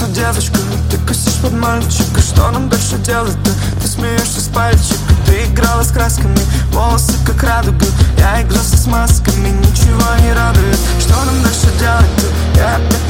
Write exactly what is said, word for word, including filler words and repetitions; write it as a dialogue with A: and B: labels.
A: грустно, девочка, ты косишь под мальчика. Что нам дальше делать-то? Ты смеешься с пальчика. Ты играла с красками, волосы как радуга. Я игрался с масками, ничего не радует. Что нам дальше делать-то? Я опять